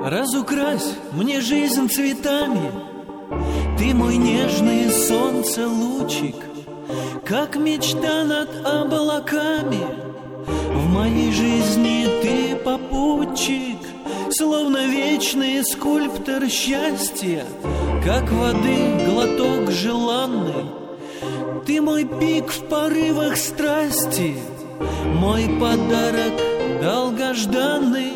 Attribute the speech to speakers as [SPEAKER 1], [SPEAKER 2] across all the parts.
[SPEAKER 1] Разукрась мне жизнь цветами, ты мой нежный солнце лучик, как мечта над облаками. В моей жизни ты попутчик, словно вечный скульптор счастья, как воды глоток желанный. Ты мой пик в порывах страсти, мой подарок долгожданный.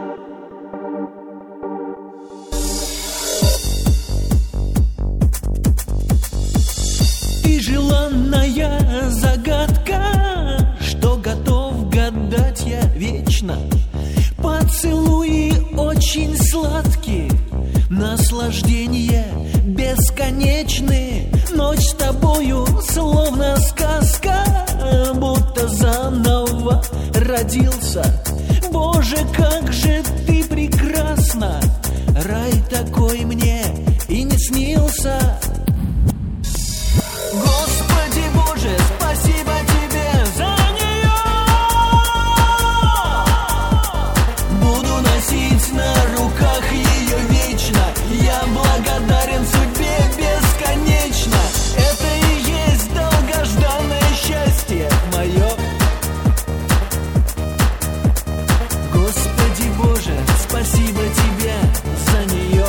[SPEAKER 1] Ты желанная загадка, что готов гадать я вечно. Поцелуи очень сладкие, наслаждения бесконечные. Ночь с тобою словно сказка, будто заново родился. Боже, как же ты прекрасна, рай такой мне и не снился. Господи Боже, спасибо тебе за нее. Буду носить на руках ее вечно. Я благодарен судьбе бесконечно. Это и есть долгожданное счастье мое. Господи Боже, спасибо тебе за нее.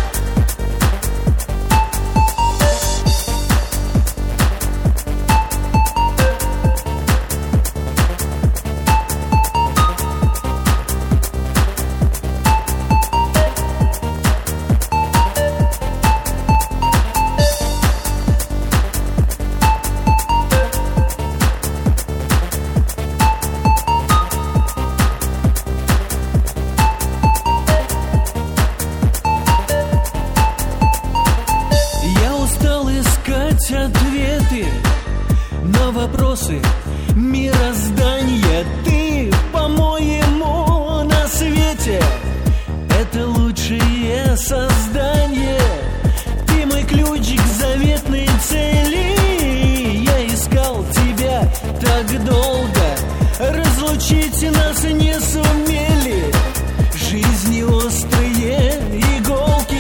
[SPEAKER 1] Ответы на вопросы мироздания. Ты, по-моему, на свете это лучшее создание. Ты мой ключик к заветной цели. Я искал тебя так долго, разлучить нас не сумели жизни острые иголки.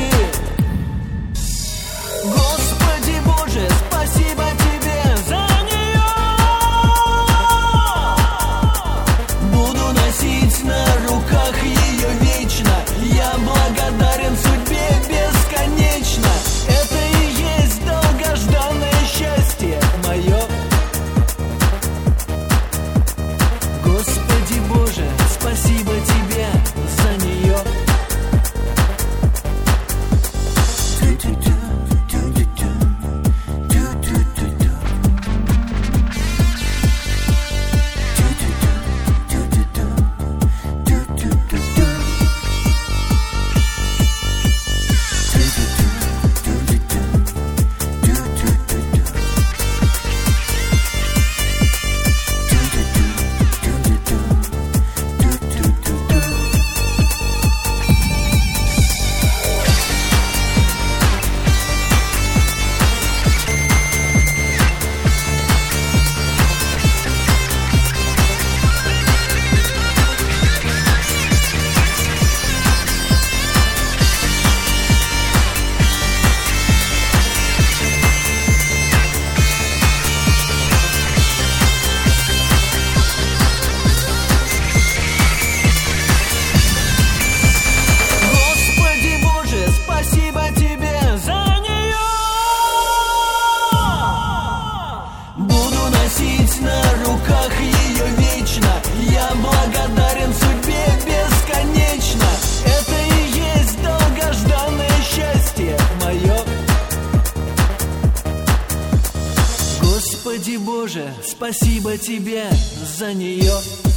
[SPEAKER 1] Господи Боже, спасибо тебе за нее. Буду носить на руках ее вечно. Я благодарен судьбе бесконечно. Это и есть долгожданное счастье мое. Господи Боже, спасибо тебе за нее. На руках ее вечно. Я благодарен судьбе бесконечно. Это и есть долгожданное счастье мое. Господи Боже, спасибо тебе за нее.